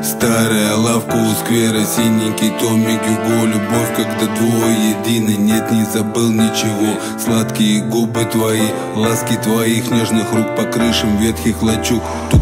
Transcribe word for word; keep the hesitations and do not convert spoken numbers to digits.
Старая лавка у сквера, синенький томик, Юго. Любовь, когда двое едины, нет, не забыл ничего. Сладкие губы твои, ласки твоих нежных рук по крышам ветхих лачуг.